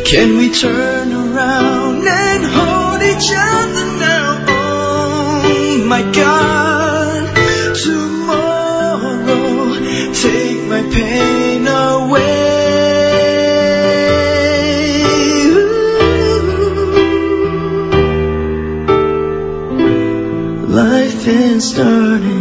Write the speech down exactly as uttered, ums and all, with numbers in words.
Can we turn around and hold each other now? Oh my God, tomorrow, take my pain away. Ooh, life is starting.